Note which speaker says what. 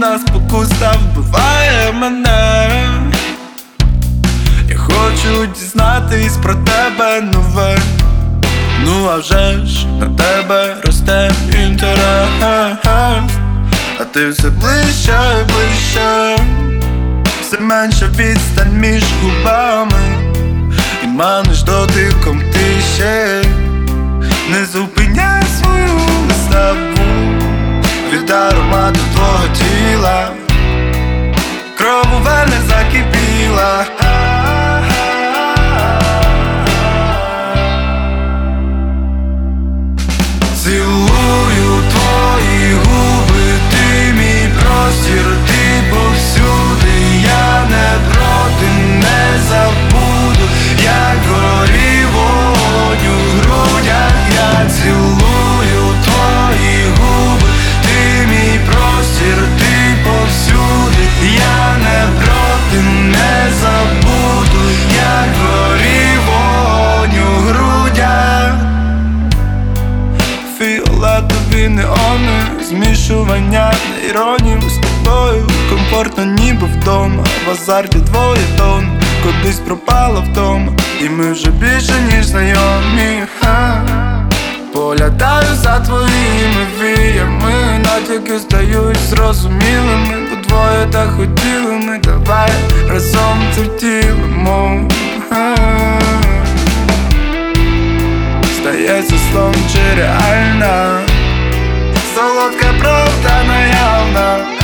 Speaker 1: одна спокуса вбиває мене. Я хочу дізнатись про тебе нове. Ну а вже ж на тебе росте інтерес, а ти все ближче і ближче, все менше відстань між губами, і маниш дотиком ти ще. Не зупиняй свою виставу від аромату твого тіла, кров у венах закипіла. Цілую твої губи, ти мій простір, ти повсюди. Я не проти, не забуду, як горів вогонь у грудях. Я цілую твої губи, ти мій простір, ти повсюди. Я не проти, не забуду, як горів вогонь у грудях. Фіолетові неони, змішування нейронів з тобою. Комфортно ніби вдома, в азарті двоє тон. Кудись пропала вдома, і ми вже більше ніж знайомі. Полятаю за твоїми віями, натяки стають зрозумілими, бо двоє так хотіли ми, давай разом це втілимо. Здається сон чи реальна, солодка правда наявна.